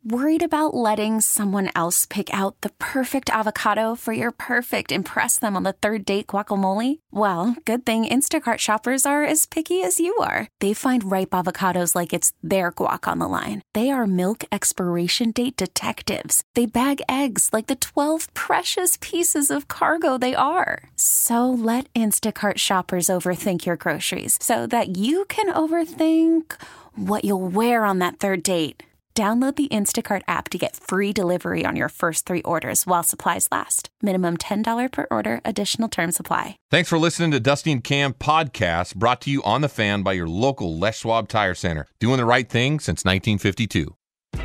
Worried about letting someone else pick out the perfect avocado for your perfect impress them on the third date guacamole? Well, good thing Instacart shoppers are as picky as you are. They find ripe avocados like it's their guac on the line. They are milk expiration date detectives. They bag eggs like the 12 precious pieces of cargo they are. So let Instacart shoppers overthink your groceries so that you can overthink what you'll wear on that third date. Download the Instacart app to get free delivery on your first 3 orders while supplies last. Minimum $10 per order. Additional terms apply. Thanks for listening to Dusty and Cam podcast, brought to you on The Fan by your local Les Schwab Tire Center. Doing the right thing since 1952.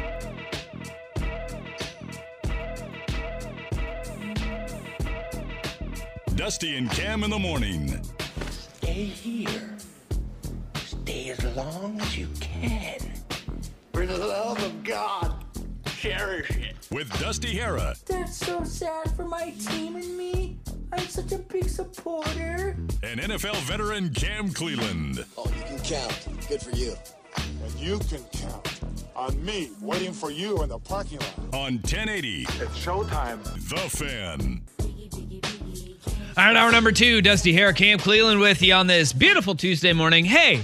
Dusty and Cam in the morning. Stay here. Stay as long as you can. For the love of God, cherish it. With Dusty Hera That's so sad for my team and me. I'm such a big supporter. and NFL veteran Cam Cleland. Oh, you can count. Good for you. And you can count on me waiting for you in the parking lot. On 1080, It's showtime. The Fan. All right, hour number 2, Dusty Hare, Cam Cleland with you on this beautiful Tuesday morning. Hey,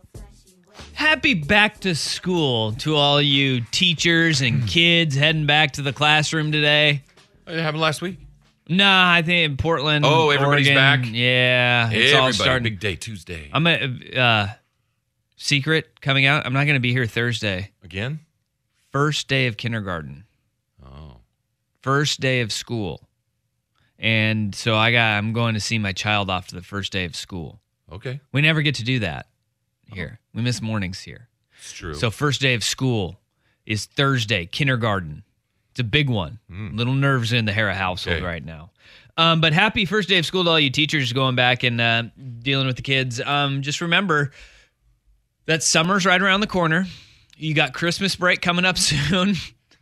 happy back to school to all you teachers and kids heading back to the classroom today. It happened last week. Nah, I think in Portland, Oh, everybody's Oregon, back? Yeah, it's all starting. Big day Tuesday. I'm a secret coming out. I'm not going to be here Thursday. Again? First day of kindergarten. Oh. First day of school. And so I'm going to see my child off to the first day of school. Okay. We never get to do that here. We miss mornings here. It's true. So first day of school is Thursday, kindergarten. It's a big one. Little nerves in the Hera household right now. But happy first day of school to all you teachers going back and dealing with the kids. Just remember that summer's right around the corner. You got Christmas break coming up soon.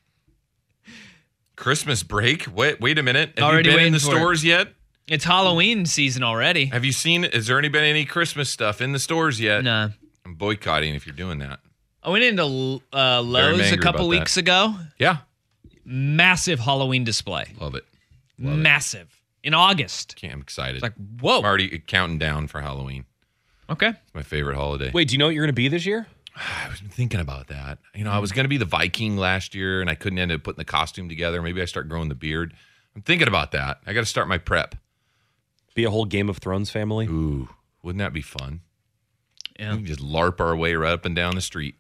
Christmas break? Wait a minute. Have Already you been in waiting the for it. stores yet? It's Halloween season already. Have you seen, has there been any Christmas stuff in the stores yet? Nah. I'm boycotting if you're doing that. I went into Lowe's a angry couple about weeks that. ago. Yeah. Massive Halloween display. Love it. Massive. In August. I'm excited. It's like, whoa. I'm already counting down for Halloween. Okay. It's my favorite holiday. Wait, do you know what you're going to be this year? I was thinking about that. You know, I was going to be the Viking last year, and I couldn't end up putting the costume together. Maybe I start growing the beard. I'm thinking about that. I got to start my prep. Be a whole Game of Thrones family? Ooh, wouldn't that be fun? Yeah. We can just LARP our way right up and down the street.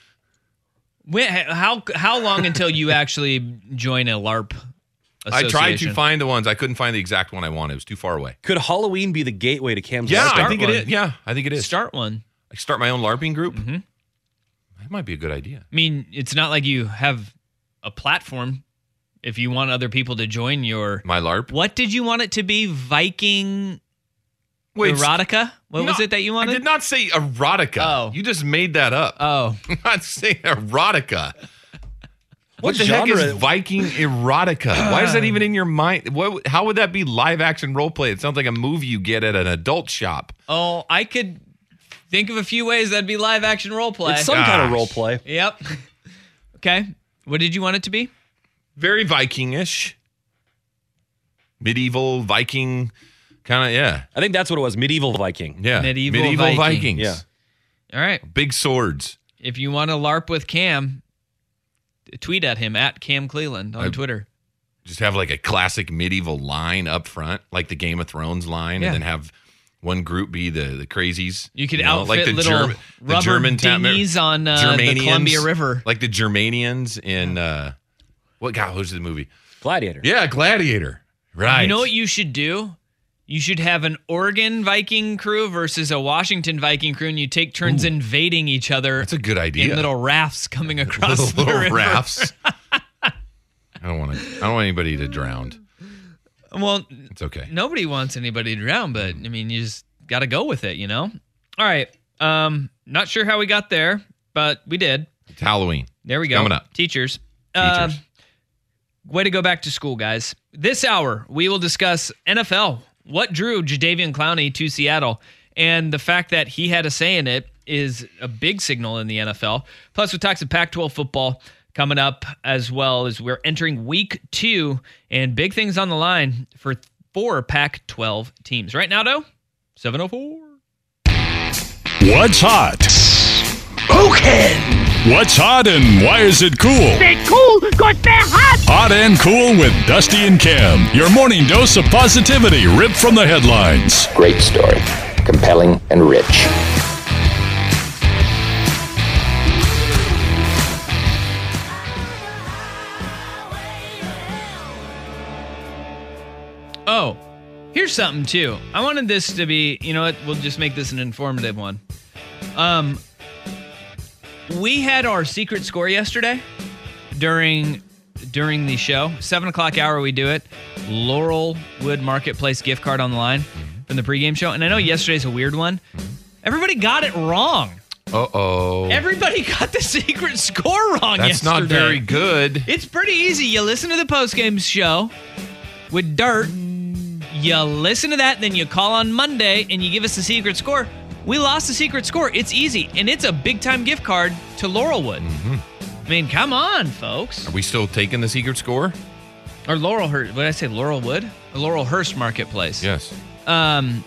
How long until you actually join a LARP I association? tried to find the ones. I couldn't find the exact one I wanted. It was too far away. Could Halloween be the gateway to Cam's Yeah, LARP? I think one. it is. Yeah, I think it is. Start one. I start my own LARPing group. Mm-hmm. That might be a good idea. I mean, it's not like you have a platform if you want other people to join your... My LARP. What did you want it to be? Viking Wait, erotica? What was no, it that you wanted? I did not say erotica. Oh. You just made that up. Oh. I'm not saying erotica. What the genre? heck is Viking erotica? Why is that even in your mind? How would that be live action role play? It sounds like a movie you get at an adult shop. Oh, I could think of a few ways that'd be live action role play. It's some kind of Gosh. role play. Yep. Okay. What did you want it to be? Very Viking-ish. Medieval Viking kind of, yeah. I think that's what it was. Medieval Viking. Yeah. Medieval Viking. Vikings. Yeah. All right. Big swords. If you want to LARP with Cam, tweet at him at Cam Cleland on Twitter. Just have like a classic medieval line up front, like the Game of Thrones line, Yeah. and then have one group be the crazies. You could know, outfit little rubber dinghies on the Germanians, Columbia River. like the Germanians in who's the movie? Gladiator. Yeah, Gladiator. Right. You know what you should do? You should have an Oregon Viking crew versus a Washington Viking crew, and you take turns invading each other. That's a good idea. In little rafts coming across the little river. rafts. I don't want anybody to drown. Well, It's okay. nobody wants anybody to drown, but I mean, you just got to go with it, you know? All right. Not sure how we got there, but we did. It's Halloween. There we go. Coming up. Teachers. Teachers. Way to go back to school, guys. This hour, we will discuss NFL. What drew Jadeveon Clowney to Seattle? And the fact that he had a say in it is a big signal in the NFL. Plus, we talk some Pac-12 football, coming up, as well as we're entering week 2 and big things on the line for 4 Pac-12 teams. Right now, though, 7:04. What's hot? Spoken! What's hot and why is it cool? They're cool because they're hot! Hot and cool with Dusty and Cam. Your morning dose of positivity ripped from the headlines. Great story. Compelling and rich. Oh, here's something too. I wanted this to be, you know what? We'll just make this an informative one. We had our secret score yesterday during the show. 7 o'clock hour, we do it. Laurelwood Marketplace gift card on the line from the pregame show. And I know yesterday's a weird one. Everybody got it wrong. Uh-oh. Everybody got the secret score wrong yesterday. That's not very good. It's pretty easy. You listen to the postgame show with Dirt. You listen to that, then you call on Monday, and you give us the secret score. We lost the secret score. It's easy, and it's a big-time gift card to Laurelwood. I mean, come on, folks. Are we still taking the secret score? Or Laurelhurst. What did I say, Laurelwood? Or Laurelhurst Marketplace. Yes. No,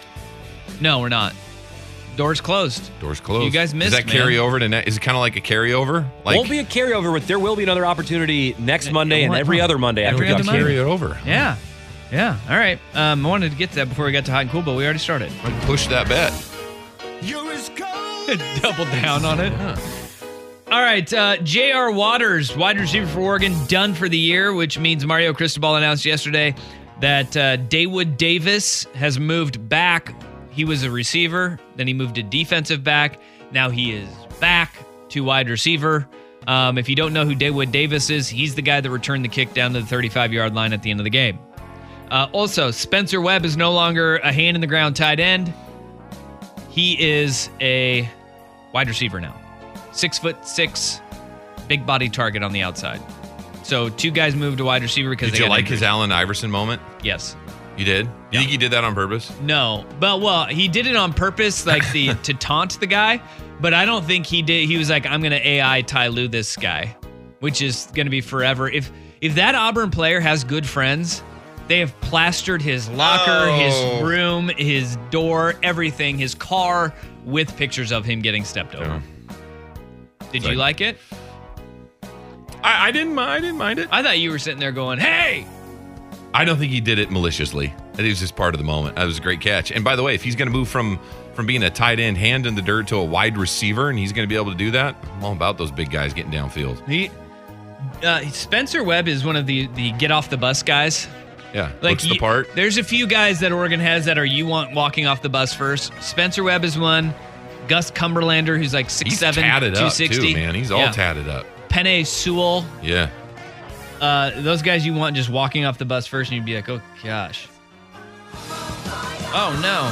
we're not. Doors closed. Doors closed. You guys missed, Does that carry over to Is it kind of like a carryover? Won't be a carryover, but there will be another opportunity next Monday and every other Monday. Every other Monday. Carry it over. Yeah. Yeah. All right. I wanted to get to that before we got to hot and cool, but we already started. Push that bet. You're as cold. Double down on it. Yeah. All right. J.R. Waters, wide receiver for Oregon, done for the year, which means Mario Cristobal announced yesterday that Dawood Davis has moved back. He was a receiver, then he moved to defensive back. Now he is back to wide receiver. If you don't know who Dawood Davis is, he's the guy that returned the kick down to the 35-yard line at the end of the game. Also, Spencer Webb is no longer a hand-in-the-ground tight end. He is a wide receiver now. 6'6", big-body target on the outside. So 2 guys moved to wide receiver because Did you like his Allen Iverson moment? Yes. You did? You think he did that on purpose? No. But, well, he did it on purpose, like to taunt the guy. But I don't think he did. He was like, I'm going to AI Ty Lue this guy, which is going to be forever. If that Auburn player has good friends, they have plastered his locker, his room, his door, everything, his car, with pictures of him getting stepped over. Yeah. Did you like it? I didn't mind it. I thought you were sitting there going, hey! I don't think he did it maliciously. I think it was just part of the moment. That was a great catch. And by the way, if he's going to move from being a tight end, hand in the dirt, to a wide receiver, and he's going to be able to do that, I'm all about those big guys getting downfield. Spencer Webb is one of the get off the bus guys. Yeah, looks the part. There's a few guys that Oregon has that are you want walking off the bus first. Spencer Webb is one. Gus Cumberlander, who's like 6'7", he's tatted 260. up too, man. He's all tatted up. Penei Sewell. Yeah. Those guys you want just walking off the bus first, and you'd be like, oh, gosh. Oh, no.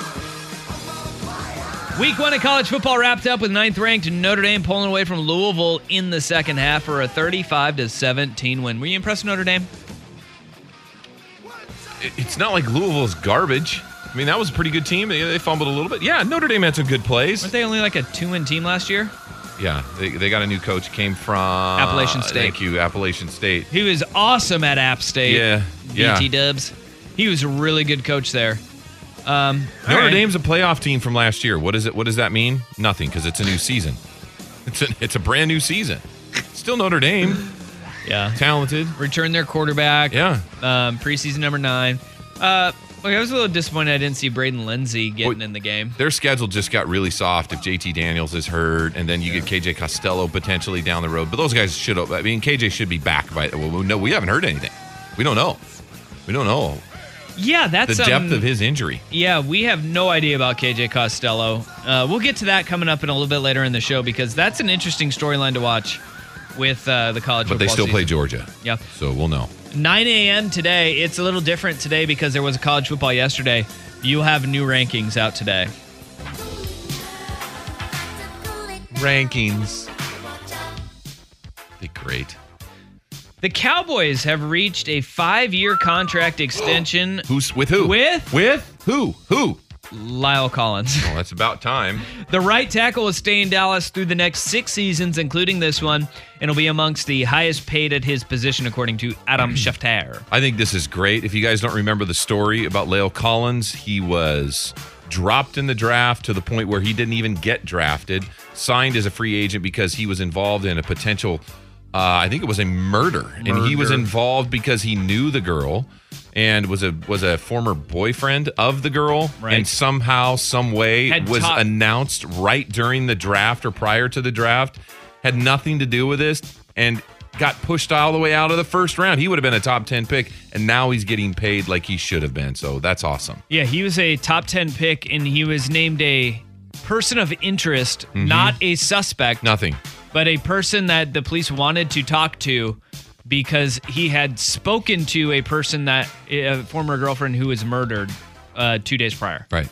Week 1 of college football wrapped up with 9th-ranked Notre Dame pulling away from Louisville in the second half for a 35-17 win. Were you impressed with Notre Dame? It's not like Louisville's garbage. I mean, that was a pretty good team. They fumbled a little bit. Yeah, Notre Dame had some good plays. Weren't they only like a 2-win team last year? Yeah, they got a new coach. Came from Appalachian State. Thank you, Appalachian State. He was awesome at App State. Yeah. BT Dubs. He was a really good coach there. Notre Dame's a playoff team from last year. What does that mean? Nothing, because it's a new season. It's a brand new season. Still Notre Dame. Yeah. Talented. Returned their quarterback. Yeah. Preseason number 9. I was a little disappointed I didn't see Braden Lindsey getting in the game. Their schedule just got really soft if JT Daniels is hurt, and then you get KJ Costello potentially down the road. But those guys should have. I mean, KJ should be back by. Well, no, we haven't heard anything. We don't know. Yeah, that's the depth of his injury. Yeah, we have no idea about KJ Costello. We'll get to that coming up in a little bit later in the show because that's an interesting storyline to watch with the college football But they still season. play Georgia. Yeah. So we'll know. 9 a.m. today. It's a little different today because there was a college football yesterday. You have new rankings out today. Rankings. Be great. The Cowboys have reached a 5-year contract extension. With who? With who? Lyle Collins. Well, that's about time. The right tackle will stay in Dallas through the next 6 seasons, including this one, and will be amongst the highest paid at his position, according to Adam Schefter. I think this is great. If you guys don't remember the story about Lyle Collins, he was dropped in the draft to the point where he didn't even get drafted, signed as a free agent because he was involved in a potential, I think it was a murder. And he was involved because he knew the girl and was a former boyfriend of the girl, and somehow, some way announced right during the draft or prior to the draft, had nothing to do with this, and got pushed all the way out of the first round. He would have been a top 10 pick, and now he's getting paid like he should have been. So that's awesome. Yeah, he was a top 10 pick, and he was named a person of interest, not a suspect. Nothing. But a person that the police wanted to talk to because he had spoken to a person that, a former girlfriend who was murdered 2 days prior. Right.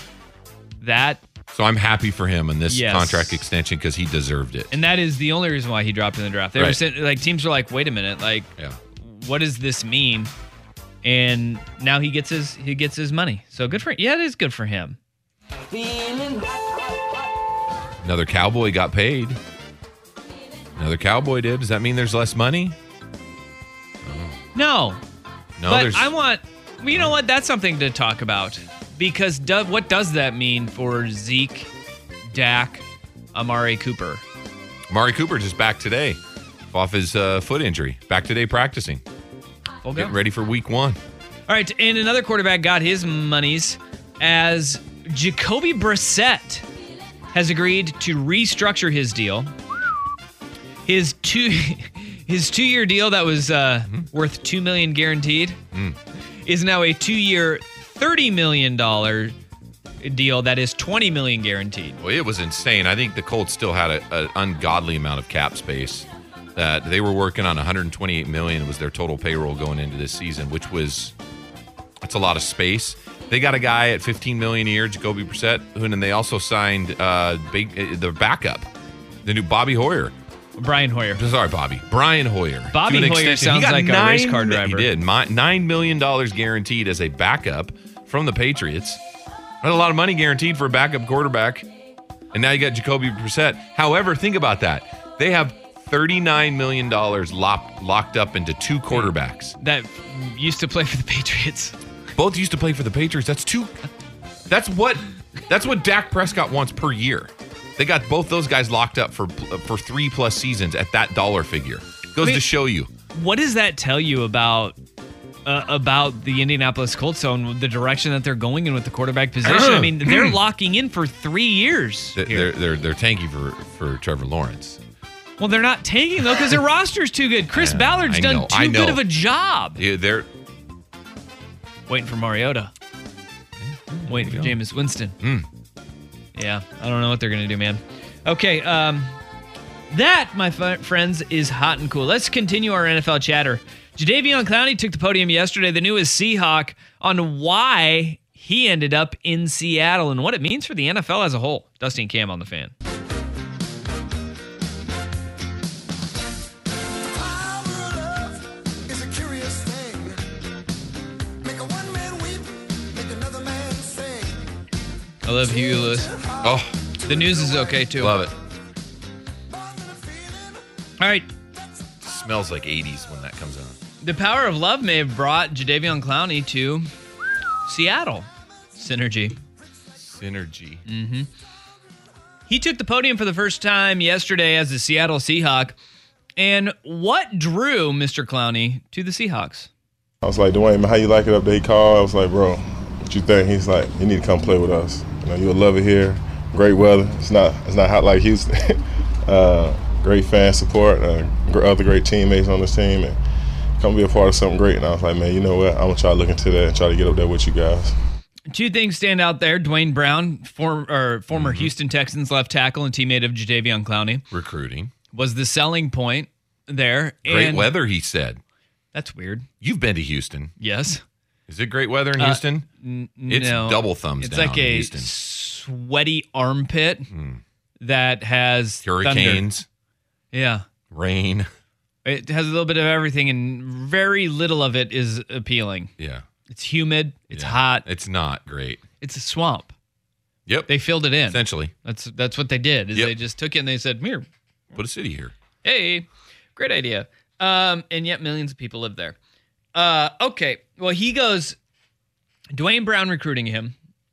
So I'm happy for him in this contract extension because he deserved it. And that is the only reason why he dropped in the draft. They were saying, like, teams were like, wait a minute, like, what does this mean? And now he gets his money. So good for him. Yeah, it is good for him. Another Cowboy got paid. Another Cowboy did. Does that mean there's less money? No. But I want, you know what? That's something to talk about. Because what does that mean for Zeke, Dak, Amari Cooper? Amari Cooper just back today off his foot injury. Back today practicing. Okay. Getting ready for week 1. All right, and another quarterback got his monies as Jacoby Brissett has agreed to restructure his deal. His 2-year deal that was worth $2 million guaranteed is now a 2-year, $30 million deal that is $20 million guaranteed. Well, it was insane. I think the Colts still had an ungodly amount of cap space. That they were working on $128 million was their total payroll going into this season, which was it's a lot of space. They got a guy at $15 million a year, Jacoby Brissett, and they also signed the backup, the new Brian Hoyer. Brian Hoyer sounds like a race car driver. He did. $9 million guaranteed as a backup from the Patriots. That's a lot of money guaranteed for a backup quarterback. And now you got Jacoby Brissett. However, think about that. They have $39 million locked up into 2 quarterbacks. That used to play for the Patriots. Both used to play for the Patriots. That's what Dak Prescott wants per year. They got both those guys locked up for 3+ seasons at that dollar figure. Goes to show you. What does that tell you about the Indianapolis Colts and the direction that they're going in with the quarterback position? I mean, they're locking in for 3 years. They're tanking for Trevor Lawrence. Well, they're not tanking though because their roster's too good. Chris Ballard's done too good of a job. Yeah, they're waiting for Mariota. Waiting for Jameis Winston. Yeah, I don't know what they're going to do, man. Okay, that, my friends, is hot and cool. Let's continue our NFL chatter. Jadeveon Clowney took the podium yesterday, the newest Seahawk, on why he ended up in Seattle and what it means for the NFL as a whole. Dusty and Cam on the Fan. I love Huey Lewis. Oh, the news is okay too. Love it. All right. Smells like 80s when that comes on. The power of love may have brought Jadeveon Clowney to Seattle. Synergy. Mm-hmm. He took the podium for the first time yesterday as the Seattle Seahawk. And what drew Mr. Clowney to the Seahawks? I was like, Dwayne, how you like it up there? He called. I was like, bro, what you think? He's like, you need to come play with us. You know, you'll love it here. Great weather. It's not hot like Houston. Great fan support. Other great teammates on this team, and come be a part of something great. And I was like, man, you know what? I'm gonna try to look into that and try to get up there with you guys. 2 things stand out there. Dwayne Brown, former Houston Texans left tackle and teammate of Jadeveon Clowney. Recruiting. Was the selling point there. Great weather, he said. That's weird. You've been to Houston. Yes. Is it great weather in Houston? It's no. double thumbs down. It's like a Houston. sweaty armpit that has hurricanes. Thunder. Yeah. Rain. It has a little bit of everything, and very little of it is appealing. Yeah. It's humid. It's hot. It's not great. It's a swamp. Yep. They filled it in. Essentially. That's what they did. Is They just took it and they said, "Here, put a city here." Hey, great idea. And yet millions of people live there. Okay. Well, he goes, Dwayne Brown recruiting him,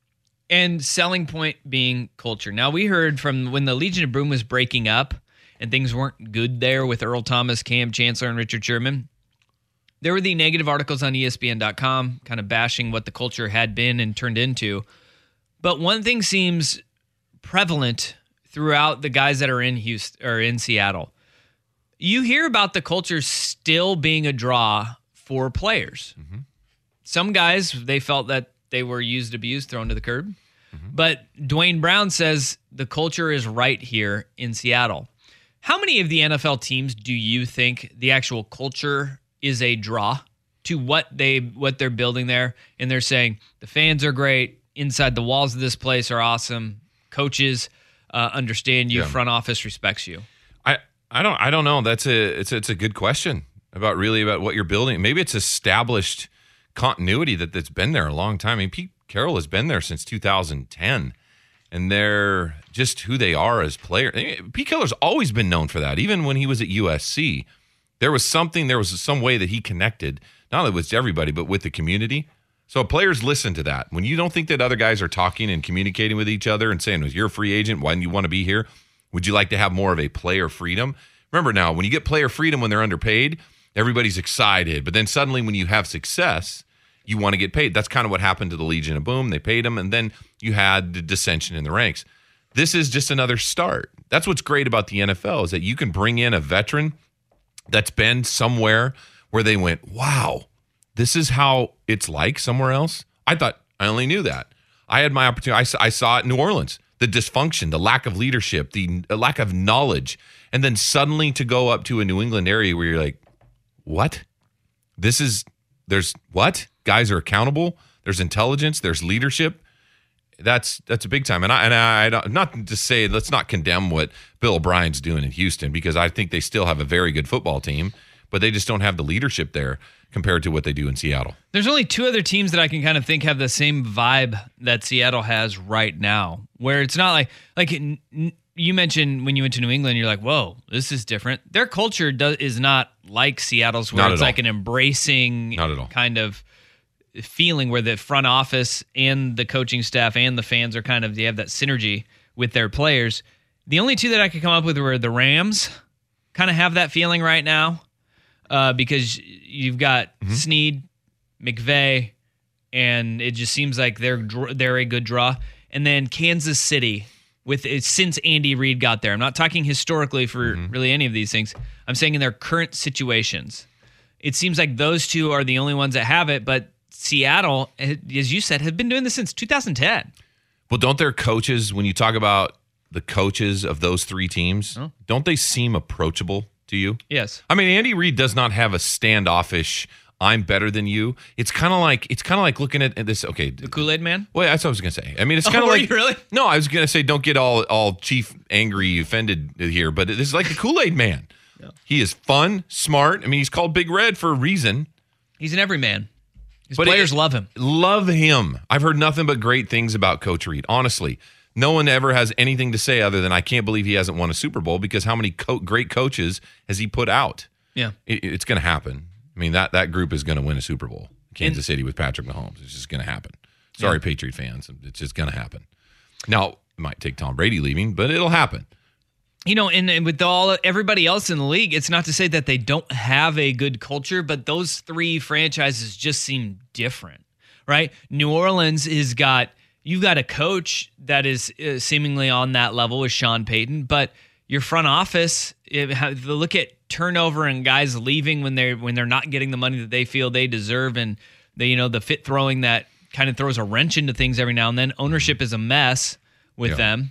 and selling point being culture. Now, we heard from when the Legion of Boom was breaking up and things weren't good there with Earl Thomas, Cam Chancellor, and Richard Sherman. There were the negative articles on ESPN.com kind of bashing what the culture had been and turned into. But one thing seems prevalent throughout the guys that are in Houston or in Seattle. You hear about the culture still being a draw for players. Mm-hmm. Some guys, they felt that they were used, abused, thrown to the curb. Mm-hmm. But Dwayne Brown says the culture is right here in Seattle. How many of the NFL teams do you think the actual culture is a draw to what they're building there? And they're saying the fans are great, inside the walls of this place are awesome, coaches understand you, front office respects you. I don't know. It's a good question about what you're building. Maybe it's established continuity that's been there a long time. I mean, Pete Carroll has been there since 2010, and they're just who they are as players. Pete Carroll's always been known for that. Even when he was at USC, there was some way that he connected, not only with everybody, but with the community. So players listen to that. When you don't think that other guys are talking and communicating with each other and saying, you're a free agent, why do you want to be here? Would you like to have more of a player freedom? Remember now, when you get player freedom when they're underpaid, everybody's excited. But then suddenly when you have success, you want to get paid. That's kind of what happened to the Legion of Boom. They paid them, and then you had the dissension in the ranks. This is just another start. That's what's great about the NFL is that you can bring in a veteran that's been somewhere where they went, wow, this is how it's like somewhere else. I thought I only knew that. I had my opportunity. I saw it in New Orleans. The dysfunction, the lack of leadership, the lack of knowledge. And then suddenly to go up to a New England area where you're like, what? There's what? Guys are accountable. There's intelligence. There's leadership. That's a big time. And I not to say, let's not condemn what Bill O'Brien's doing in Houston, because I think they still have a very good football team, but they just don't have the leadership there compared to what they do in Seattle. There's only two other teams that I can kind of think have the same vibe that Seattle has right now, where it's not like you mentioned when you went to New England, you're like, whoa, this is different. Their culture is not like Seattle's, where it's like an embracing kind of feeling where the front office and the coaching staff and the fans are kind of, they have that synergy with their players. The only two that I could come up with were the Rams kind of have that feeling right now. Because you've got Snead, McVay, and it just seems like they're a good draw. And then Kansas City, since Andy Reid got there. I'm not talking historically for really any of these things. I'm saying in their current situations. It seems like those two are the only ones that have it, but Seattle, as you said, have been doing this since 2010. Well, don't their coaches, when you talk about the coaches of those three teams, don't they seem approachable to you? Yes. I mean, Andy Reid does not have a standoffish, I'm better than you. It's kind of like looking at this. Okay, the Kool-Aid Man. Well, that's what I was gonna say. I mean, it's kind of like, really? No, I was gonna say don't get all chief angry, offended here, but this is like the Kool-Aid Man. Yeah. He is fun, smart. I mean, he's called Big Red for a reason. He's an everyman. His players love him. Love him. I've heard nothing but great things about Coach Reid. Honestly, no one ever has anything to say other than I can't believe he hasn't won a Super Bowl, because how many great coaches has he put out? Yeah, it's going to happen. I mean, that group is going to win a Super Bowl. Kansas City with Patrick Mahomes. It's just going to happen. Sorry, Patriot fans. It's just going to happen. Now, it might take Tom Brady leaving, but it'll happen. You know, and with everybody else in the league, it's not to say that they don't have a good culture, but those three franchises just seem different, right? New Orleans you've got a coach that is seemingly on that level with Sean Payton, but your front office, look at turnover and guys leaving when they're not getting the money that they feel they deserve, and the fit throwing that kind of throws a wrench into things every now and then. Ownership is a mess with them.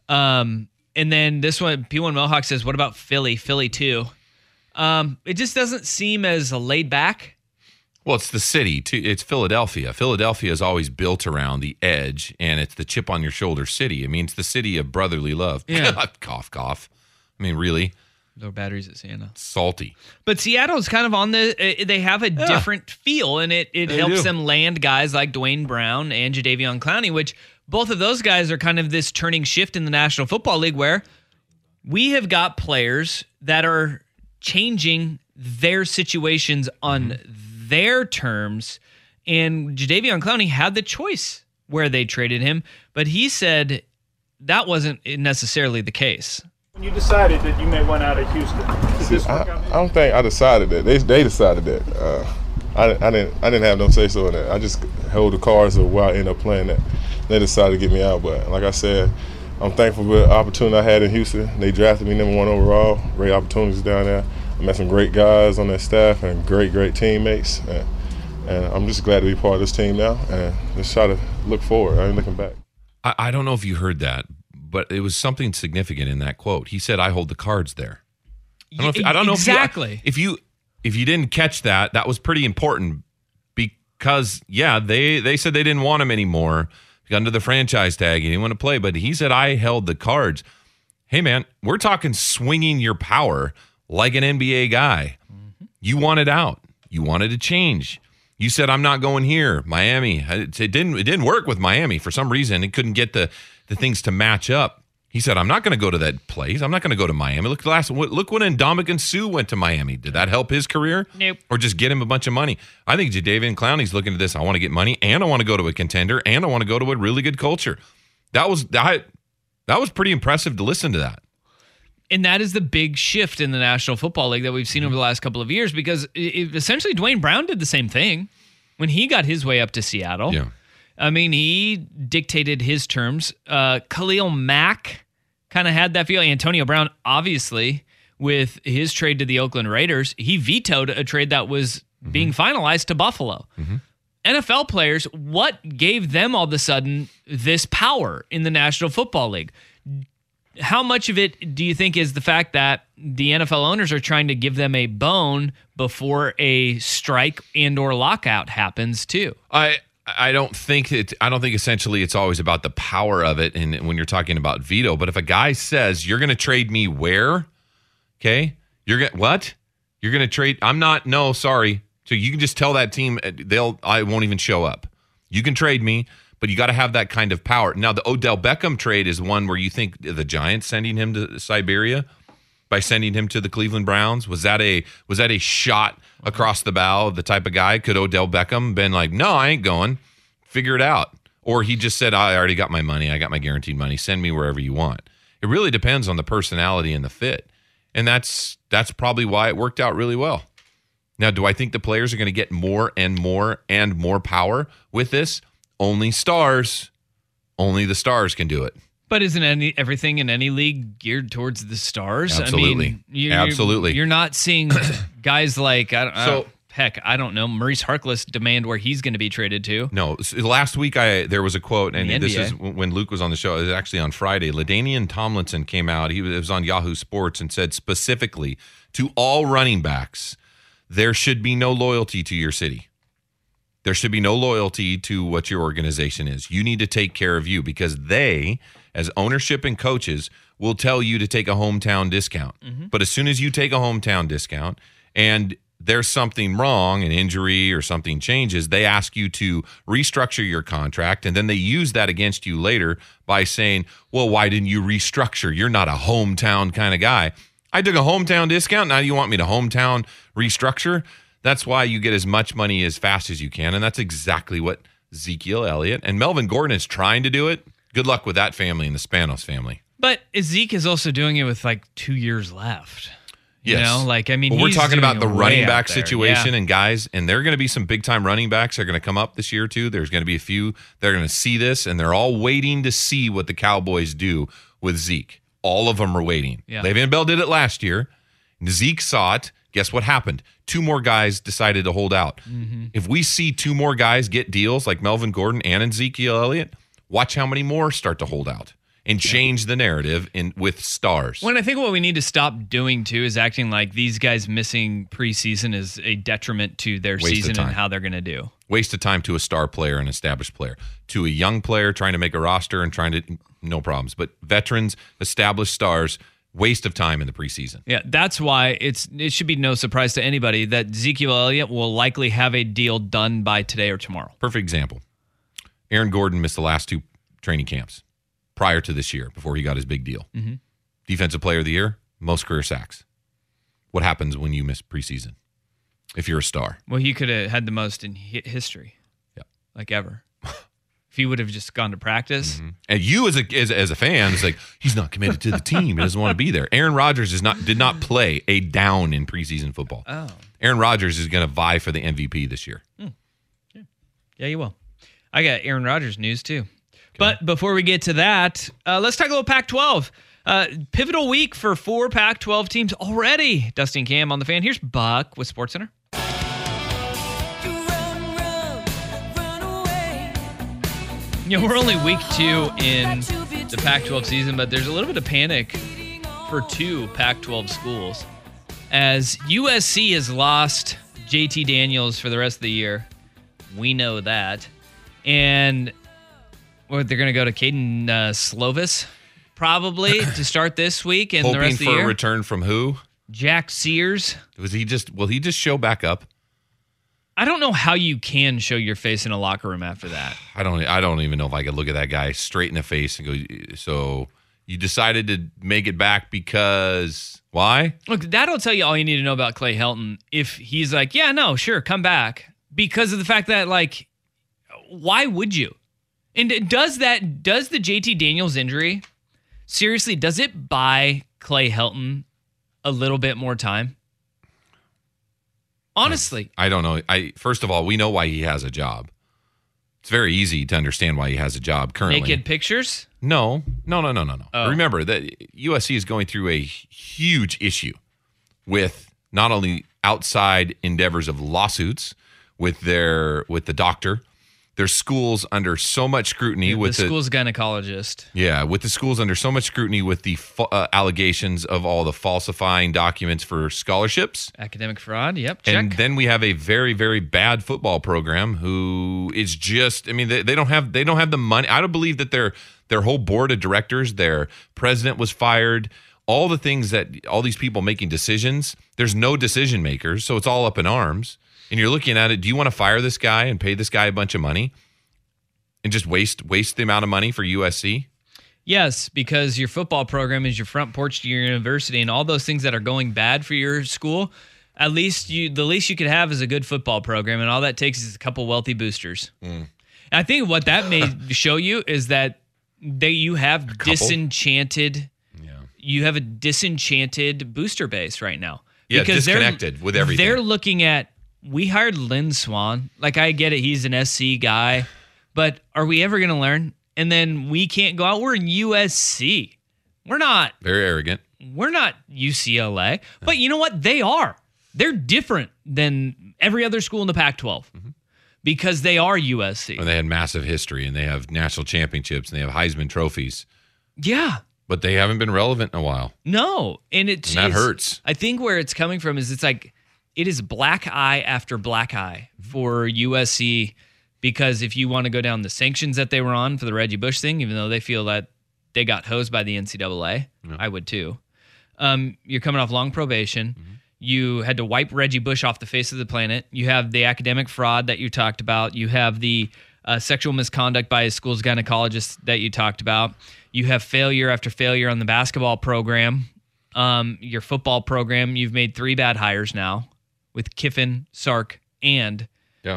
And then this one, P1 Mohawk says, what about Philly? Philly too. It just doesn't seem as laid back. Well, it's the city. It's Philadelphia. Philadelphia is always built around the edge, and it's the chip on your shoulder city. I mean, it's the city of brotherly love. Yeah. Cough, cough. I mean, really? Lower Batteries at Siena. Salty. But Seattle's kind of on they have a different feel, and it helps them land guys like Dwayne Brown and Jadeveon Clowney, which both of those guys are kind of this turning shift in the National Football League where we have got players that are changing their situations on their terms, and Jadeveon Clowney had the choice where they traded him, but he said that wasn't necessarily the case. When you decided that you may want out of Houston, did this work out? I don't think I decided that. They decided that. I didn't have no say so in that. I just held the cards of where I ended up playing that. They decided to get me out, but like I said, I'm thankful for the opportunity I had in Houston. They drafted me number 1 overall. Great opportunities down there. I met some great guys on that staff and great teammates. And I'm just glad to be part of this team now and just try to look forward. I ain't looking back. I don't know if you heard that, but it was something significant in that quote. He said, "I hold the cards there." I don't know exactly. If you didn't catch that, that was pretty important because they said they didn't want him anymore under the franchise tag. He didn't want to play, but he said, "I held the cards." Hey man, we're talking swinging your power like an NBA guy. Mm-hmm. You wanted out. You wanted to change. You said, "I'm not going here." Miami, it didn't work with Miami for some reason. It couldn't get the things to match up. He said, "I'm not going to go to that place. I'm not going to go to Miami." Look when Ndamukong Suh went to Miami. Did that help his career? Nope. Or just get him a bunch of money? I think Jadeveon Clowney's looking at this. I want to get money, and I want to go to a contender, and I want to go to a really good culture. That was pretty impressive to listen to that. And that is the big shift in the National Football League that we've seen over the last couple of years because essentially Dwayne Brown did the same thing when he got his way up to Seattle. Yeah. I mean, he dictated his terms. Khalil Mack kind of had that feel. Antonio Brown, obviously, with his trade to the Oakland Raiders, he vetoed a trade that was being finalized to Buffalo. Mm-hmm. NFL players, what gave them all of a sudden this power in the National Football League? How much of it do you think is the fact that the NFL owners are trying to give them a bone before a strike and or lockout happens too? I don't think essentially it's always about the power of it. And when you're talking about veto, but if a guy says you're going to trade me where, okay, you're going to trade. I'm not. No, sorry. So you can just tell that team I won't even show up. You can trade me, but you got to have that kind of power. Now the Odell Beckham trade is one where you think the Giants sending him to Siberia by sending him to the Cleveland Browns, was that a shot across the bow, the type of guy? Could Odell Beckham been like, "No, I ain't going, figure it out"? Or he just said, "I already got my money, I got my guaranteed money, send me wherever you want"? It really depends on the personality and the fit, and that's probably why it worked out really well. Now, do I think the players are going to get more and more and more power with this? Only the stars can do it. But isn't everything in any league geared towards the stars? Absolutely. I mean, absolutely. You're not seeing guys like, I don't know, Maurice Harkless demand where he's going to be traded to. No. Last week there was a quote, and this is when Luke was on the show. It was actually on Friday. LaDainian Tomlinson came out. It was on Yahoo Sports and said specifically to all running backs, there should be no loyalty to your city. There should be no loyalty to what your organization is. You need to take care of you because they, as ownership and coaches, will tell you to take a hometown discount. Mm-hmm. But as soon as you take a hometown discount and there's something wrong, an injury or something changes, they ask you to restructure your contract, and then they use that against you later by saying, well, why didn't you restructure? You're not a hometown kind of guy. I took a hometown discount. Now you want me to hometown restructure? That's why you get as much money as fast as you can, and that's exactly what Ezekiel Elliott and Melvin Gordon is trying to do it. Good luck with that family and the Spanos family. But Zeke is also doing it with like 2 years left. Yes. You know, like, I mean, we're talking about the running back situation, yeah. And guys, and there are going to be some big-time running backs that are going to come up this year, too. There's going to be a few that are going to see this, and they're all waiting to see what the Cowboys do with Zeke. All of them are waiting. Yeah. Le'Veon Bell did it last year. Zeke saw it. Guess what happened? 2 more guys decided to hold out. Mm-hmm. If we see 2 more guys get deals like Melvin Gordon and Ezekiel Elliott, watch how many more start to hold out and change the narrative with stars. Well, I think what we need to stop doing, too, is acting like these guys missing preseason is a detriment to their season and how they're going to do. Waste of time to a star player and established player. To a young player trying to make a roster and no problems. But veterans, established stars, Waste of time in the preseason. Yeah, that's why it should be no surprise to anybody that Ezekiel Elliott will likely have a deal done by today or tomorrow. Perfect example. Aaron Gordon missed the last 2 training camps prior to this year before he got his big deal. Mm-hmm. Defensive player of the year, most career sacks. What happens when you miss preseason if you're a star? Well, he could have had the most in history. Yeah. Like ever. If he would have just gone to practice. Mm-hmm. And you as a fan, it's like, he's not committed to the team. He doesn't want to be there. Aaron Rodgers did not play a down in preseason football. Oh. Aaron Rodgers is going to vie for the MVP this year. Yeah, you will. I got Aaron Rodgers news too. Okay. But before we get to that, let's talk a little Pac-12. Pivotal week for 4 Pac-12 teams already. Dusty and Cam on the Fan. Here's Buck with SportsCenter. We're only week 2 in the Pac-12 season, but there's a little bit of panic for 2 Pac-12 schools as USC has lost JT Daniels for the rest of the year. We know that. And they're going to go to Caden Slovis probably to start this week and the rest of the year. Hoping for a return from who? Jack Sears. Will he just show back up? I don't know how you can show your face in a locker room after that. I don't even know if I could look at that guy straight in the face and go, so you decided to make it back because why? Look, that'll tell you all you need to know about Clay Helton. If he's like, yeah, no, sure, come back. Because of the fact that, like, why would you? And does the JT Daniels injury, seriously, does it buy Clay Helton a little bit more time? Honestly. I don't know. First of all, we know why he has a job. It's very easy to understand why he has a job currently. Naked pictures? No. Oh. Remember that USC is going through a huge issue with not only outside endeavors of lawsuits with the doctor. Their school's under so much scrutiny with the school's gynecologist. Yeah, with the school's under so much scrutiny with the allegations of all the falsifying documents for scholarships. Academic fraud, yep, check. And then we have a very, very bad football program who is just, I mean, they don't have the money. I don't believe that their whole board of directors, their president was fired, all the things that all these people making decisions, there's no decision makers, so it's all up in arms. And you're looking at it, do you want to fire this guy and pay this guy a bunch of money and just waste the amount of money for USC? Yes, because your football program is your front porch to your university, and all those things that are going bad for your school, the least you could have is a good football program, and all that takes is a couple wealthy boosters. And I think what that may show you is that you have disenchanted. Yeah. You have a disenchanted booster base right now. Yeah, because disconnected with everything. They're looking at. We hired Lynn Swan. Like, I get it. He's an SC guy. But are we ever going to learn? And then we can't go out. We're in USC. We're not. Very arrogant. We're not UCLA. But you know what? They are. They're different than every other school in the Pac-12 because they are USC. And they had massive history, and they have national championships, and they have Heisman trophies. Yeah. But they haven't been relevant in a while. No. And that hurts. I think where it's coming from is it's like, it is black eye after black eye for USC because if you want to go down the sanctions that they were on for the Reggie Bush thing, even though they feel that they got hosed by the NCAA, I would too. You're coming off long probation. You had to wipe Reggie Bush off the face of the planet. You have the academic fraud that you talked about. You have the sexual misconduct by his school's gynecologist that you talked about. You have failure after failure on the basketball program. Your football program, you've made 3 bad hires now. With Kiffin, Sark, and Clay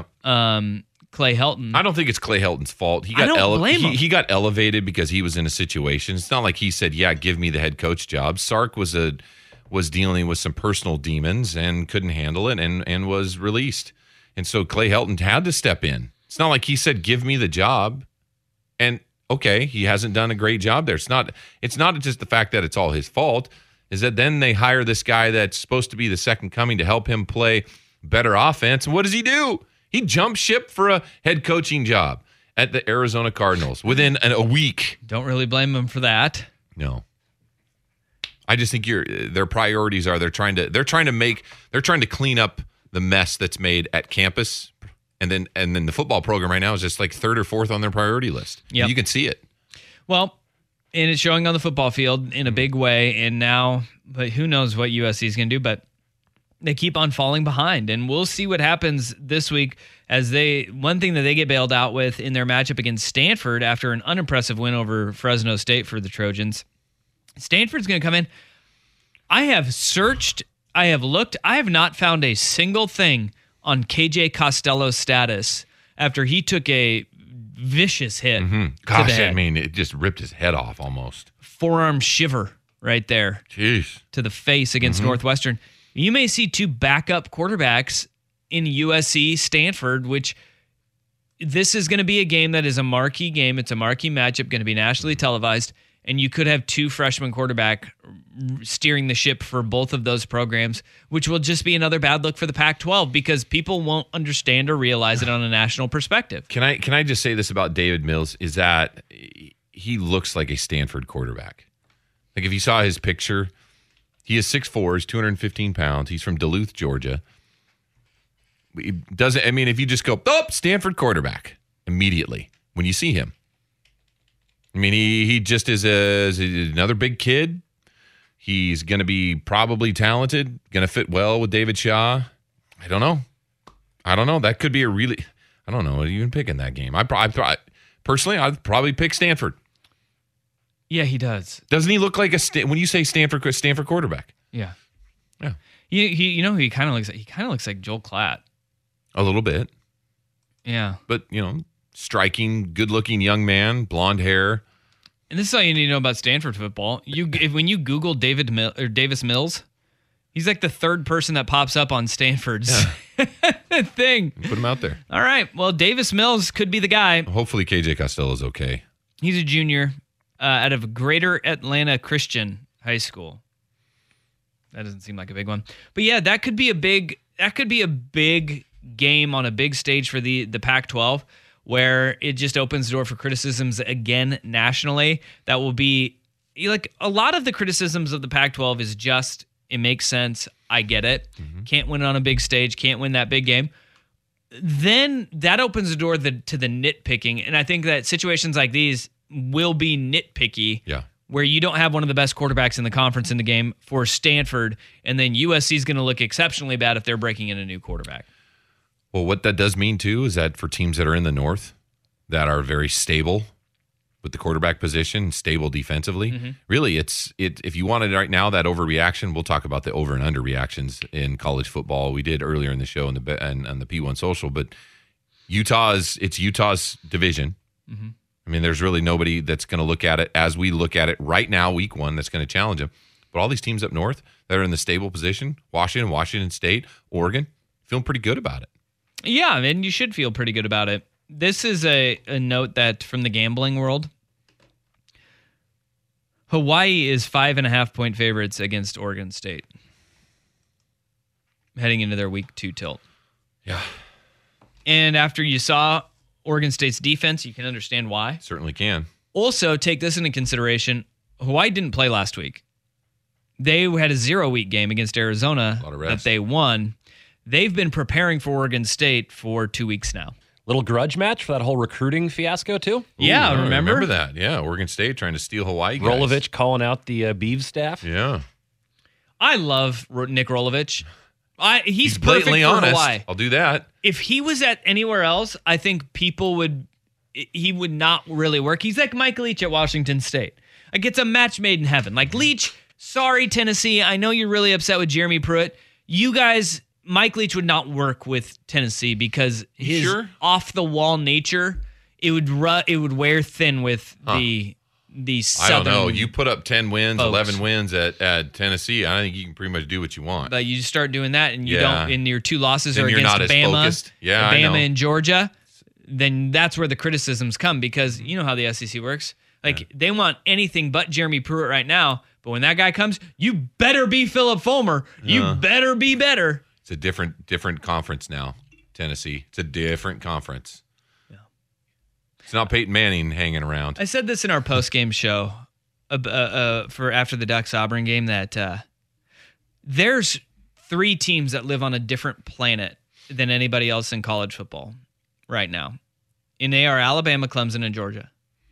Helton. I don't think it's Clay Helton's fault. I don't blame him. He got elevated because he was in a situation. It's not like he said, yeah, give me the head coach job. Sark was dealing with some personal demons and couldn't handle it and was released. And so Clay Helton had to step in. It's not like he said, give me the job. And okay, he hasn't done a great job there. It's not just the fact that it's all his fault. Is that then they hire this guy that's supposed to be the second coming to help him play better offense. And what does he do? He jumps ship for a head coaching job at the Arizona Cardinals within a week. Don't really blame him for that. No. I just think their priorities are they're trying to clean up the mess that's made at campus. And then the football program right now is just like 3rd or 4th on their priority list. Yep. You can see it. Well, And it's showing on the football field in a big way. And now, but who knows what USC is going to do, but they keep on falling behind. And we'll see what happens this week as one thing that they get bailed out with in their matchup against Stanford after an unimpressive win over Fresno State for the Trojans. Stanford's going to come in. I have searched, I have looked, I have not found a single thing on KJ Costello's status after he took a vicious hit. Gosh, I mean, it just ripped his head off almost. Forearm shiver right there. Jeez. To the face against Northwestern. You may see two backup quarterbacks in USC Stanford, which this is going to be a game that is a marquee game. It's a marquee matchup, going to be nationally televised, and you could have two freshman quarterback steering the ship for both of those programs, which will just be another bad look for the Pac-12 because people won't understand or realize it on a national perspective. Can I just say this about David Mills is that he looks like a Stanford quarterback. Like if you saw his picture, he is 6'4", he's 215 pounds. He's from Duluth, Georgia. He doesn't. I mean, if you just go, Stanford quarterback immediately when you see him. I mean, he just is another big kid. He's going to be probably talented, going to fit well with David Shaw. I don't know. That could be a really. I don't know. Even picking that game, personally, I'd probably pick Stanford. Yeah, he does. Doesn't he look like when you say Stanford quarterback? Yeah. Yeah. He kind of looks like Joel Klatt. A little bit. Yeah. But, striking, good-looking young man, blonde hair. And this is all you need to know about Stanford football. When you Google Davis Mills, he's like the third person that pops up on Stanford's thing. Put him out there. All right. Well, Davis Mills could be the guy. Hopefully KJ Costello is okay. He's a junior out of Greater Atlanta Christian High School. That doesn't seem like a big one. But yeah, that could be a big game on a big stage for the Pac-12 where it just opens the door for criticisms again nationally. That will be like a lot of the criticisms of the Pac-12 is just, it makes sense. I get it. Can't win on a big stage. Can't win that big game. Then that opens the door to the nitpicking. And I think that situations like these will be nitpicky. Yeah. Where you don't have one of the best quarterbacks in the conference in the game for Stanford, and then USC is going to look exceptionally bad if they're breaking in a new quarterback. Well, what that does mean, too, is that for teams that are in the North that are very stable with the quarterback position, stable defensively, really, if you wanted right now that overreaction, we'll talk about the over and under reactions in college football. We did earlier in the show on the P1 Social, but it's Utah's division. I mean, there's really nobody that's going to look at it as we look at it right now, week one, that's going to challenge them. But all these teams up north that are in the stable position, Washington State, Oregon, feeling pretty good about it. Yeah, and you should feel pretty good about it. This is a note that from the gambling world. Hawaii is 5.5-point favorites against Oregon State heading into their week 2 tilt. Yeah. And after you saw Oregon State's defense, you can understand why. Certainly can. Also, take this into consideration. Hawaii didn't play last week. They had a 0-week game against Arizona that they won. They've been preparing for Oregon State for 2 weeks now. Little grudge match for that whole recruiting fiasco, too? Yeah, I remember? remember that. Yeah, Oregon State trying to steal Hawaii guys. Rolovich calling out the Beavs staff. Yeah. I love Nick Rolovich. He's blatantly perfect for honest. Hawaii. I'll do that. If he was at anywhere else, I think he would not really work. He's like Mike Leach at Washington State. Like, it's a match made in heaven. Like, Leach, sorry, Tennessee. I know you're really upset with Jeremy Pruitt. You guys, Mike Leach would not work with Tennessee because his off-the-wall nature, it would wear thin with the Southern. I don't know. You put up 10 wins, folks. 11 wins at Tennessee. I think you can pretty much do what you want. But you start doing that, and you don't. And your 2 losses then are you're against not as Bama, focused. Yeah, I know. Bama and Georgia. Then that's where the criticisms come because you know how the SEC works. Like they want anything but Jeremy Pruitt right now. But when that guy comes, you better be Philip Fulmer. You better be better. It's a different conference now, Tennessee. It's a different conference. Yeah. It's not Peyton Manning hanging around. I said this in our post-game show for after the Ducks-Auburn game that there's 3 teams that live on a different planet than anybody else in college football right now. And they are Alabama, Clemson, and Georgia.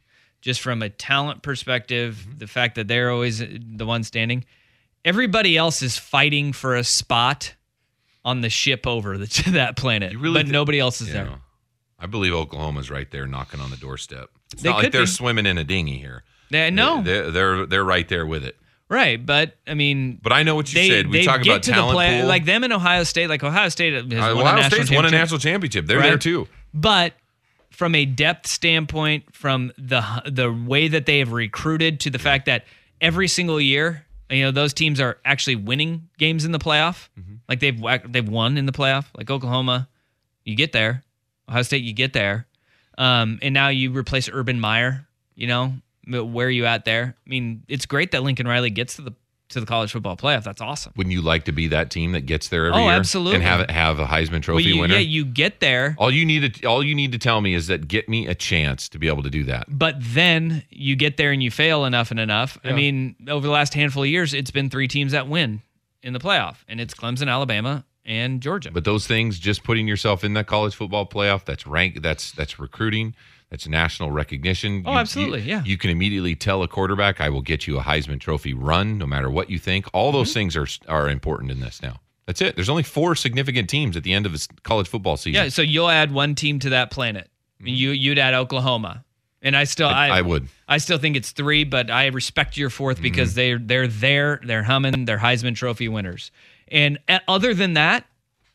just from a talent perspective, the fact that they're always the one standing. Everybody else is fighting for a spot on the ship over to that planet, but nobody else is there. I believe Oklahoma's right there knocking on the doorstep. It's not like they're swimming in a dinghy here. No. They're right there with it. Right, but I mean... But I know what you said. We talk about talent pool. Like them in Ohio State. Like Ohio State has won a national championship. They're there too. But from a depth standpoint, from the way that they have recruited to the fact that every single year, those teams are actually winning games in the playoff. Mm-hmm. Like they've won in the playoff. Like Oklahoma, you get there. Ohio State, you get there. And now you replace Urban Meyer, where are you at there? I mean, it's great that Lincoln Riley gets to the college football playoff. That's awesome. Wouldn't you like to be that team that gets there every year? Absolutely. And have a Heisman Trophy winner? Yeah, you get there. All you need to tell me is that get me a chance to be able to do that. But then you get there and you fail enough and enough. Yeah. I mean, over the last handful of years, it's been 3 teams that win in the playoff, and it's Clemson, Alabama, and Georgia. But those things, just putting yourself in that college football playoff, that's rank, that's recruiting. That's national recognition. Absolutely, yeah. You can immediately tell a quarterback, I will get you a Heisman Trophy run, no matter what you think. All those things are important in this now. That's it. There's only 4 significant teams at the end of a college football season. Yeah, so you'll add one team to that planet. I mean, you'd add Oklahoma. And I would. I still think it's 3, but I respect your 4th because they're there, they're humming, they're Heisman Trophy winners. And other than that,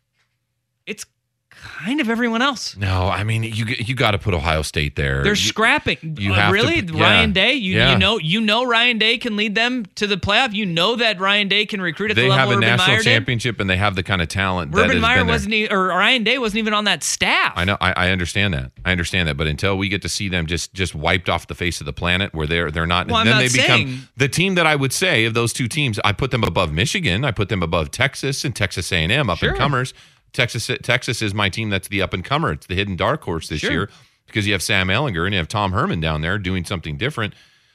it's kind of everyone else. No, I mean you got to put Ohio State there. They're scrapping. You have really to, Ryan Day. You know Ryan Day can lead them to the playoff. You know that Ryan Day can recruit at the level Urban Meyer did. They have a national championship and they have the kind of talent. Urban Meyer or Ryan Day wasn't even on that staff. I know. I understand that. But until we get to see them just wiped off the face of the planet, where they're not, well, then they become the team that I would say of those 2 teams. I put them above Michigan. I put them above Texas and Texas A&M up and comers. Texas is my team that's the up-and-comer. It's the hidden dark horse this year because you have Sam Ehlinger and you have Tom Herman down there doing something different.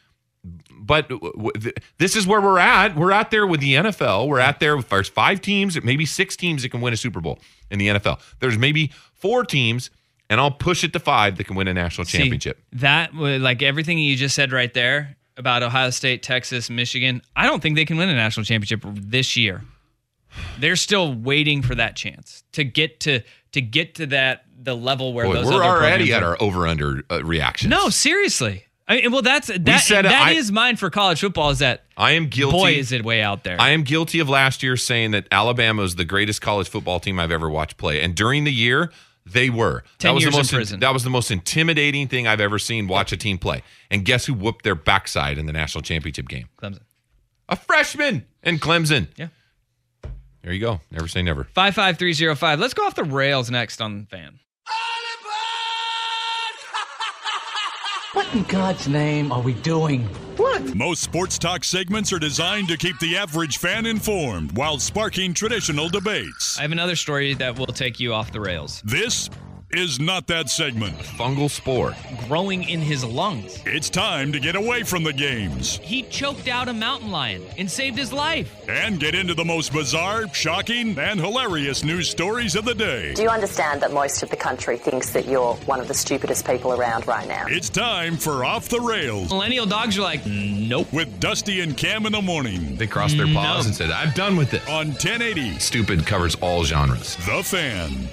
But this is where we're at. We're out there with the NFL. We're out there with there's 5 teams, maybe 6 teams that can win a Super Bowl in the NFL. There's maybe 4 teams, and I'll push it to 5 that can win a national championship. That, like everything you just said right there about Ohio State, Texas, Michigan, I don't think they can win a national championship this year. They're still waiting for that chance to get to that the level where those we're other already at our over/under reactions. No, seriously. I mean, well, that is mine for college football. Is that I am guilty? Boy, is it way out there. I am guilty of last year saying that Alabama is the greatest college football team I've ever watched play, and during the year they were. 10 years in prison. That was the most intimidating thing I've ever seen watch a team play. And guess who whooped their backside in the national championship game? Clemson. A freshman in Clemson. Yeah. There you go. Never say never. 55305. Let's go off the rails next on Fan. What in God's name are we doing? What? Most sports talk segments are designed to keep the average fan informed while sparking traditional debates. I have another story that will take you off the rails. This is not that segment. Fungal spore growing in his lungs. It's time to get away from the games. He choked out a mountain lion and saved his life. And get into the most bizarre, shocking, and hilarious news stories of the day. Do you understand that most of the country thinks that you're one of the stupidest people around right now? It's time for Off the Rails. Millennial dogs are like, nope. With Dusty and Cam in the morning. They crossed their paws and said, I'm done with it. On 1080. Stupid covers all genres. The Fan.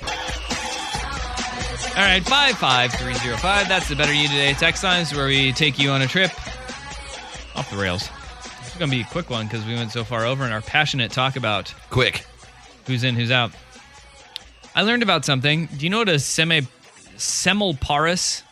All right, 55305. That's the Better You Today text lines where we take you on a trip off the rails. It's going to be a quick one because we went so far over in our passionate talk about quick who's in, who's out. I learned about something. Do you know what a semmelparous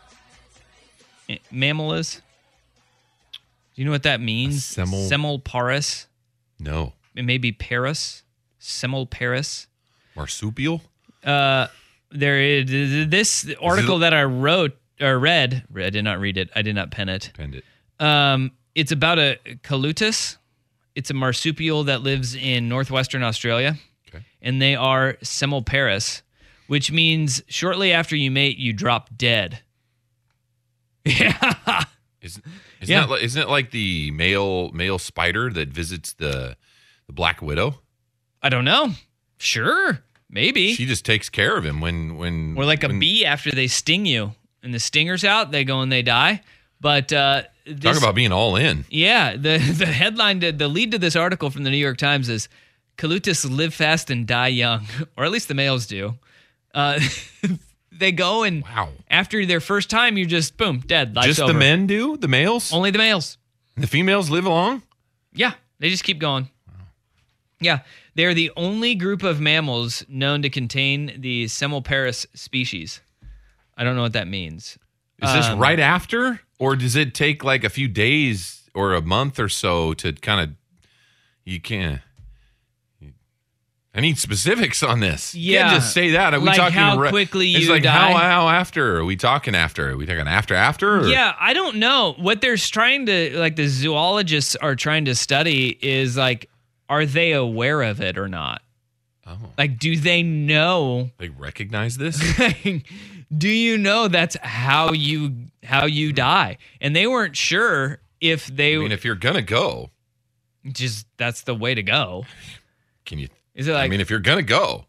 mammal is? Do you know what that means? Semmelparous? No. It may be Paris. Semmelparous. Marsupial? There is this article that I read. I did not read it. I did not pen it. Penned it. It's about a Calutus. It's a marsupial that lives in northwestern Australia. Okay. And they are semmelparous, which means shortly after you mate, you drop dead. Yeah. Isn't it like the male spider that visits the Black Widow? I don't know. Sure. Maybe. She just takes care of him when or like a bee after they sting you and the stinger's out, they go and they die. But talk about being all in. Yeah, the headline, the lead to this article from the New York Times is Colutis live fast and die young, or at least the males do. They go and after their first time, you're just boom, dead. Life's just over. The men do? The males? Only the males. The females live along? Yeah, they just keep going. Yeah, they're the only group of mammals known to contain the Semmelparis species. I don't know what that means. Is this right after? Or does it take like a few days or a month or so to kind of, you can't. I need specifics on this. Yeah. You can't just say that. Are we like talking how quickly you it's like die? How after? Are we talking after? Are we talking after? Or? Yeah, I don't know. What they're trying to, like the zoologists are trying to study is like, are they aware of it or not? Oh. Like, do they know? They recognize this? Do you know that's how you die? And they weren't sure if they... I mean, if you're going to go... Just, that's the way to go. Can you... Is it like... I mean, if you're going to go...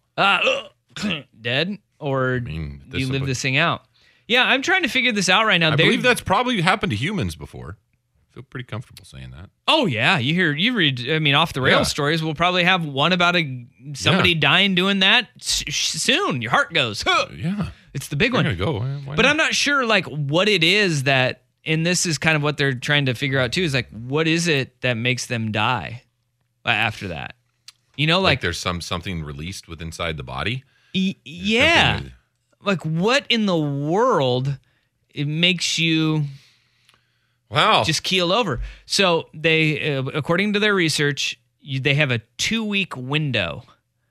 dead? Or you live this thing out? Yeah, I'm trying to figure this out right now. I believe that's probably happened to humans before. I feel pretty comfortable saying that. Oh, yeah. You read, I mean, off the rails stories. We'll probably have one about somebody dying doing that soon. Your heart goes. Yeah. It's the big one. Go. But I'm not sure, like, what it is that, and this is kind of what they're trying to figure out, too, is, like, what is it that makes them die after that? You know, like there's something released with inside the body? Yeah. Like, what in the world it makes you... Wow. Just keel over. So they, according to their research, they have a 2-week window.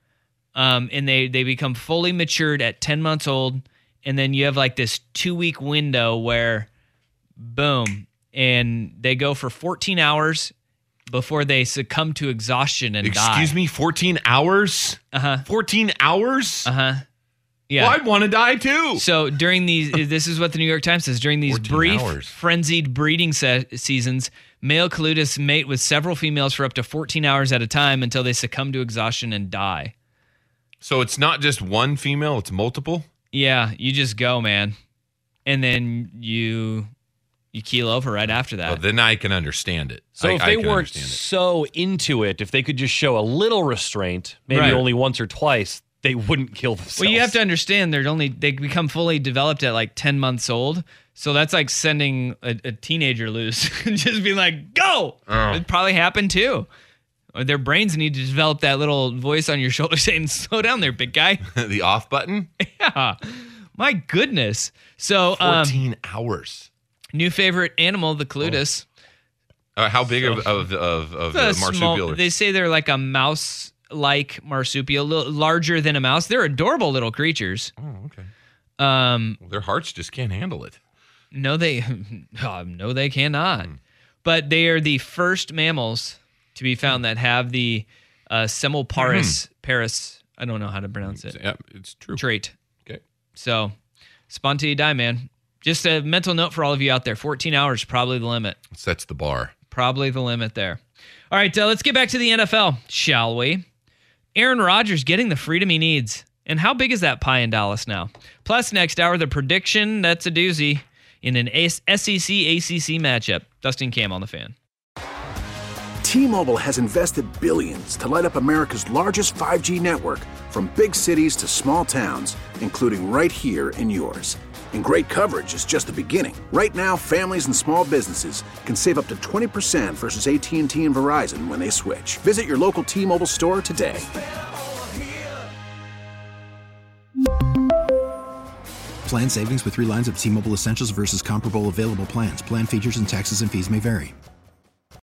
And they become fully matured at 10 months old. And then you have like this 2-week window where, boom, and they go for 14 hours before they succumb to exhaustion and die. Excuse me, 14 hours? 14 hours? Yeah. Well, I'd want to die too. So during these, this is what the New York Times says, during these brief, frenzied breeding seasons, male Colutis mate with several females for up to 14 hours at a time until they succumb to exhaustion and die. So it's not just one female, it's multiple? Yeah, you just go, man. And then you keel over right after that. Well, then I can understand it. So if they weren't so into it, if they could just show a little restraint, maybe only once or twice, they wouldn't kill themselves. Well, you have to understand they become fully developed at like 10 months old. So that's like sending a teenager loose and just be like, go! Oh. It probably happened too. Or their brains need to develop that little voice on your shoulder saying, slow down there, big guy. The off button? Yeah. My goodness. So 14 hours. New favorite animal, the Colutis. How big of a marsupial? They say they're like a mouse-like marsupial, a little larger than a mouse. They're adorable little creatures. Oh, okay. Well, their hearts just can't handle it. No, they cannot. But they are the first mammals to be found that have the Semmelparis Paris. I don't know how to pronounce it. Yeah, it's true. Trait. Okay. So, spawn till you die, man. Just a mental note for all of you out there. 14 hours, probably the limit. Sets the bar. Probably the limit there. All right, let's get back to the NFL, shall we? Aaron Rodgers getting the freedom he needs. And how big is that pie in Dallas now? Plus, next hour, the prediction, that's a doozy, in an SEC-ACC matchup. Dustin Cam on the Fan. T-Mobile has invested billions to light up America's largest 5G network, from big cities to small towns, including right here in yours. And great coverage is just the beginning. Right now, families and small businesses can save up to 20% versus AT&T and Verizon when they switch. Visit your local T-Mobile store today. Plan savings with 3 lines of T-Mobile Essentials versus comparable available plans. Plan features and taxes and fees may vary.